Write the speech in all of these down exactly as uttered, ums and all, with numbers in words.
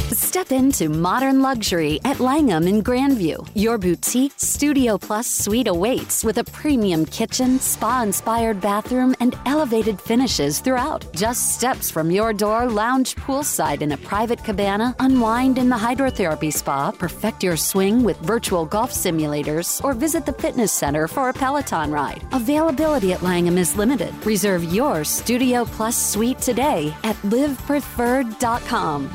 Step into modern luxury at Langham in Grandview. Your boutique Studio Plus suite awaits with a premium kitchen, spa-inspired bathroom, and elevated finishes throughout. Just steps from your door, lounge poolside in a private cabana, unwind in the hydrotherapy spa, perfect your swing with virtual golf simulators, or visit the fitness center for a Peloton ride. Availability at Langham is limited. Reserve your Studio Plus suite today at live preferred dot com.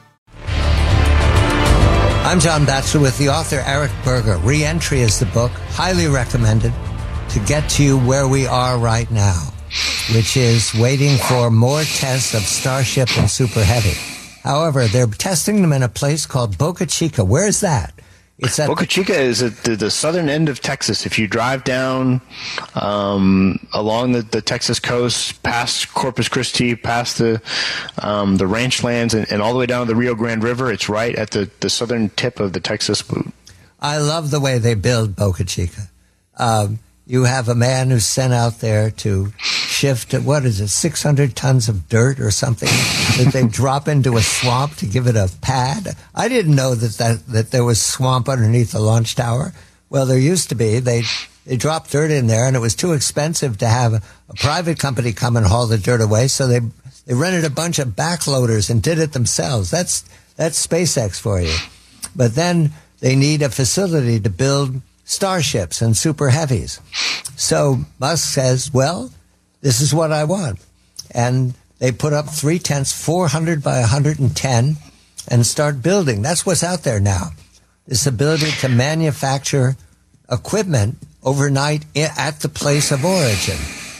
I'm John Batchelor with the author Eric Berger. Re-Entry is the book, highly recommended to get to you where we are right now, which is waiting for more tests of Starship and Super Heavy. However, they're testing them in a place called Boca Chica. Where is that? It's at Boca Chica is at the, the southern end of Texas. If you drive down um, along the, the Texas coast, past Corpus Christi, past the um, the ranch lands, and, and all the way down to the Rio Grande River, it's right at the, the southern tip of the Texas boot. I love the way they build Boca Chica. Um, you have a man who's sent out there to shift, what is it, six hundred tons of dirt or something that they drop into a swamp to give it a pad. I didn't know that, that, that there was swamp underneath the launch tower. Well, there used to be. They they dropped dirt in there, and it was too expensive to have a, a private company come and haul the dirt away, so they they rented a bunch of backloaders and did it themselves. That's that's SpaceX for you. But then they need a facility to build starships and super heavies. So Musk says, well, this is what I want. And they put up three tents, four hundred by one hundred ten, and start building. That's what's out there now. This ability to manufacture equipment overnight at the place of origin.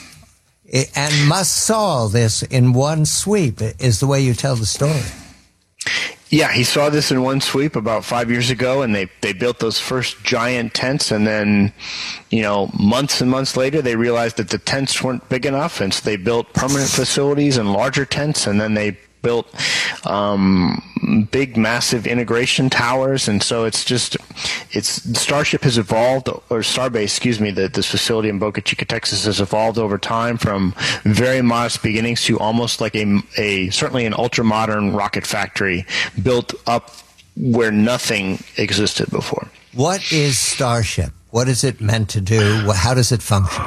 And Musk saw this in one sweep, is the way you tell the story. Yeah, he saw this in one sweep about five years ago, and they, they built those first giant tents, and then, you know, months and months later, they realized that the tents weren't big enough, and so they built permanent facilities and larger tents, and then they built um, big, massive integration towers, and so it's just, it's Starship has evolved, or Starbase, excuse me, the, this facility in Boca Chica, Texas, has evolved over time from very modest beginnings to almost like a, a certainly an ultra-modern rocket factory built up where nothing existed before. What is Starship? What is it meant to do? How does it function?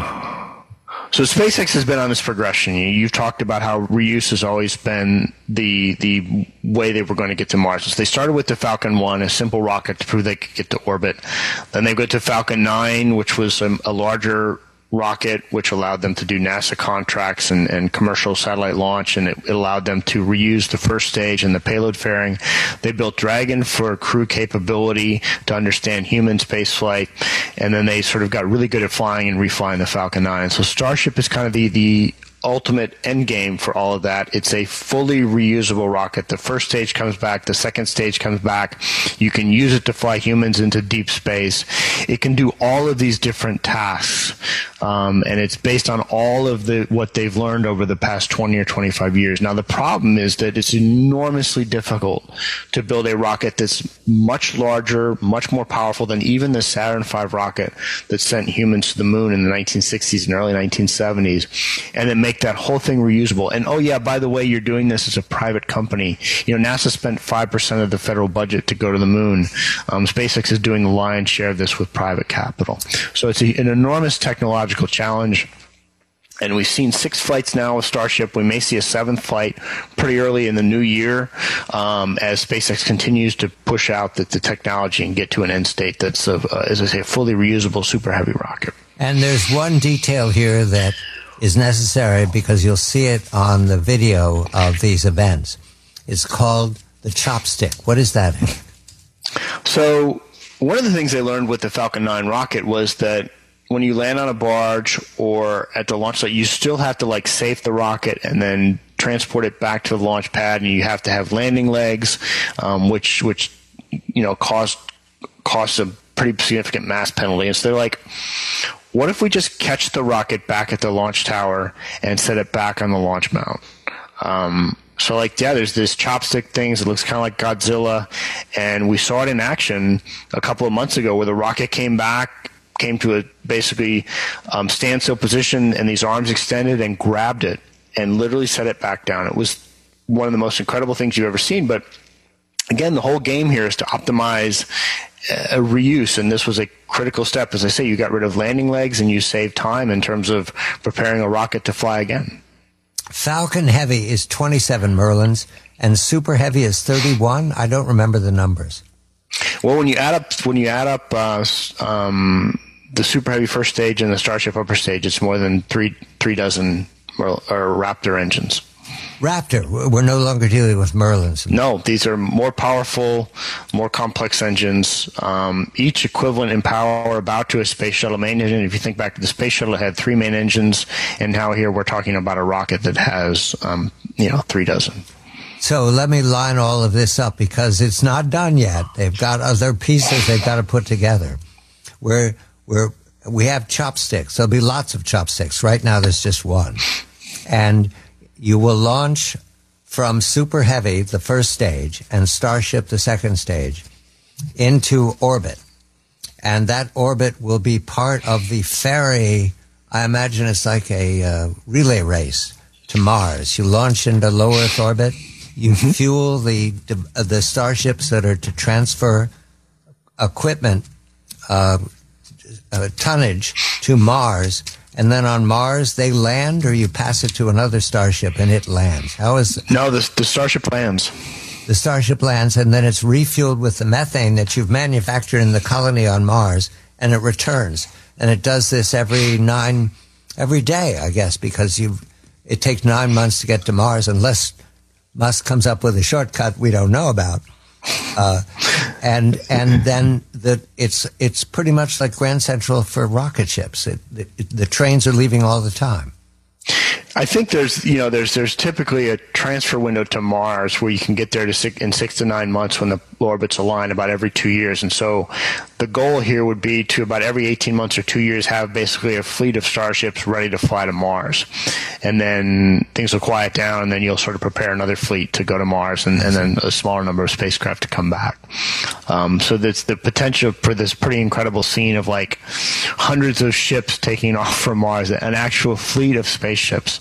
So SpaceX has been on this progression. You've talked about how reuse has always been the the way they were going to get to Mars. So they started with the Falcon one, a simple rocket to prove they could get to orbit. Then they go to Falcon nine, which was a, a larger rocket, which allowed them to do NASA contracts and, and commercial satellite launch, and it, it allowed them to reuse the first stage and the payload fairing. They built Dragon for crew capability to understand human space flight, and then they sort of got really good at flying and reflying the Falcon nine. So Starship is kind of the, the ultimate end game for all of that. It's a fully reusable rocket. The first stage comes back. The second stage comes back. You can use it to fly humans into deep space. It can do all of these different tasks, um, and it's based on all of the what they've learned over the past twenty or twenty-five years. Now, the problem is that it's enormously difficult to build a rocket that's much larger, much more powerful than even the Saturn five rocket that sent humans to the moon in the nineteen sixties and early nineteen seventies, and then make that whole thing reusable. And oh yeah, by the way, you're doing this as a private company. You know, NASA spent five percent of the federal budget to go to the moon. Um, SpaceX is doing the lion's share of this with private capital. So it's a, an enormous technological challenge. And we've seen six flights now with Starship. We may see a seventh flight pretty early in the new year um, as SpaceX continues to push out the, the technology and get to an end state that's, of, uh, as I say, a fully reusable super heavy rocket. And there's one detail here that is necessary because you'll see it on the video of these events. It's called the chopstick. What is that? So one of the things they learned with the Falcon nine rocket was that when you land on a barge or at the launch site, you still have to like safe the rocket and then transport it back to the launch pad, and you have to have landing legs, um, which which you know cost costs a pretty significant mass penalty. And so they're like, what if we just catch the rocket back at the launch tower and set it back on the launch mount? Um, so, like, yeah, there's this chopstick things. It looks kind of like Godzilla. And we saw it in action a couple of months ago where the rocket came back, came to a basically um, standstill position, and these arms extended and grabbed it and literally set it back down. It was one of the most incredible things you've ever seen. But again, the whole game here is to optimize uh, reuse, and this was a critical step. As I say, you got rid of landing legs and you saved time in terms of preparing a rocket to fly again. Falcon Heavy is twenty-seven Merlins, and Super Heavy is thirty-one. I don't remember the numbers. Well, when you add up when you add up uh, um, the Super Heavy first stage and the Starship upper stage, it's more than three three dozen Mer- or Raptor engines. Raptor. We're no longer dealing with Merlins. No, these are more powerful, more complex engines, um, each equivalent in power about to a space shuttle main engine. If you think back to the space shuttle, it had three main engines, and now here we're talking about a rocket that has, um, you know, three dozen. So let me line all of this up because it's not done yet. They've got other pieces they've got to put together. We're, we're, we have chopsticks. There'll be lots of chopsticks. Right now there's just one. And you will launch from Super Heavy, the first stage, and Starship, the second stage, into orbit. And that orbit will be part of the ferry. I imagine it's like a uh, relay race to Mars. You launch into low Earth orbit. You mm-hmm. fuel the the starships that are to transfer equipment, uh, uh, tonnage to Mars. And then on Mars, they land, or you pass it to another starship and it lands? How is it? No, the, the starship lands. The starship lands, and then it's refueled with the methane that you've manufactured in the colony on Mars, and it returns. And it does this every nine, every day, I guess, because you, it takes nine months to get to Mars, unless Musk comes up with a shortcut we don't know about. Uh, and and then the, it's it's pretty much like Grand Central for rocket ships. It, it, the trains are leaving all the time. I think there's, you know, there's there's typically a transfer window to Mars where you can get there to six, in six to nine months when the orbits align, about every two years. And so the goal here would be to about every eighteen months or two years have basically a fleet of starships ready to fly to Mars. And then things will quiet down, and then you'll sort of prepare another fleet to go to Mars, and, and then a smaller number of spacecraft to come back. Um, so there's the potential for this pretty incredible scene of like hundreds of ships taking off from Mars, an actual fleet of spaceships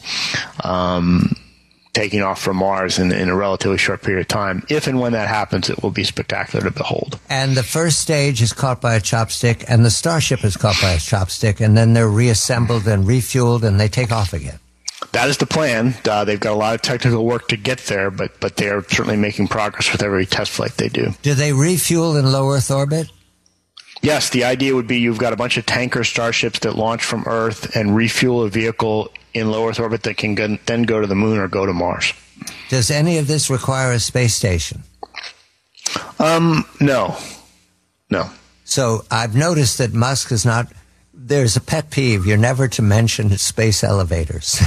um, taking off from Mars in, in a relatively short period of time. If and when that happens, it will be spectacular to behold. And the first stage is caught by a chopstick, and the Starship is caught by a chopstick, and then they're reassembled and refueled, and they take off again. That is the plan. Uh, they've got a lot of technical work to get there, but but they are certainly making progress with every test flight they do. Do they refuel in low Earth orbit? Yes, the idea would be you've got a bunch of tanker starships that launch from Earth and refuel a vehicle in low Earth orbit that can go, then go to the moon or go to Mars. Does any of this require a space station? Um, no. No. So I've noticed that Musk is not... There's a pet peeve. You're never to mention space elevators.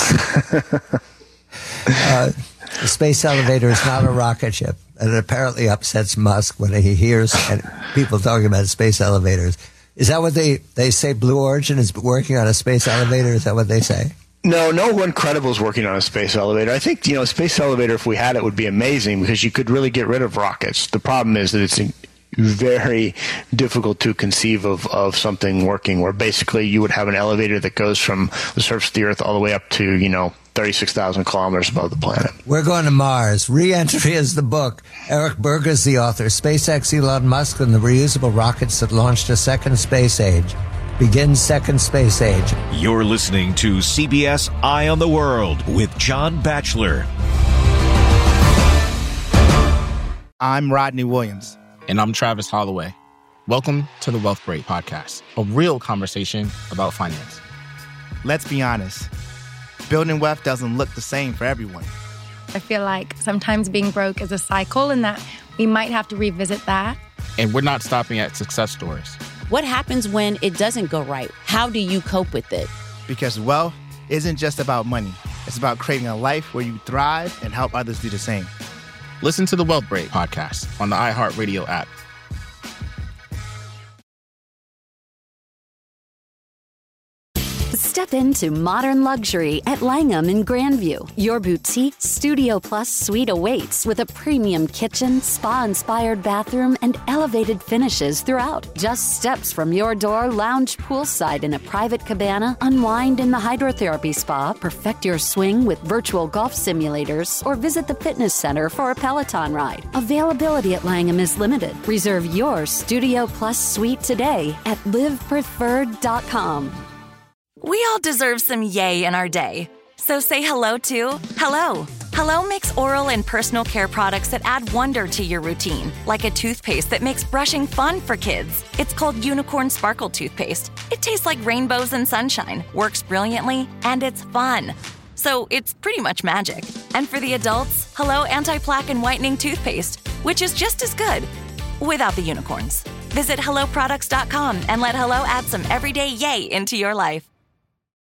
uh, the space elevator is not a rocket ship. And it apparently upsets Musk when he hears people talking about space elevators. Is that what they, they say? Blue Origin is working on a space elevator? Is that what they say? No, no one credible is working on a space elevator. I think, you know, a space elevator, if we had it, would be amazing because you could really get rid of rockets. The problem is that it's very difficult to conceive of, of something working where basically you would have an elevator that goes from the surface of the Earth all the way up to, you know, thirty-six thousand kilometers above the planet. We're going to Mars. Re-Entry is the book. Eric Berger is the author. SpaceX, Elon Musk, and the reusable rockets that launched a second space age. Begin second space age. You're listening to C B S Eye on the World with John Batchelor. I'm Rodney Williams. And I'm Travis Holloway. Welcome to the Wealth Break Podcast, a real conversation about finance. Let's be honest. Building wealth doesn't look the same for everyone. I feel like sometimes being broke is a cycle and that we might have to revisit that. And we're not stopping at success stories. What happens when it doesn't go right? How do you cope with it? Because wealth isn't just about money. It's about creating a life where you thrive and help others do the same. Listen to the Wealth Break Podcast on the iHeartRadio app. Step into modern luxury at Langham in Grandview. Your boutique Studio Plus suite awaits with a premium kitchen, spa-inspired bathroom, and elevated finishes throughout. Just steps from your door, lounge poolside in a private cabana, unwind in the hydrotherapy spa, perfect your swing with virtual golf simulators, or visit the fitness center for a Peloton ride. Availability at Langham is limited. Reserve your Studio Plus suite today at live preferred dot com. We all deserve some yay in our day. So say hello to Hello. Hello makes oral and personal care products that add wonder to your routine, like a toothpaste that makes brushing fun for kids. It's called Unicorn Sparkle Toothpaste. It tastes like rainbows and sunshine, works brilliantly, and it's fun. So it's pretty much magic. And for the adults, Hello Anti-Plaque and Whitening Toothpaste, which is just as good, without the unicorns. Visit hello products dot com and let Hello add some everyday yay into your life.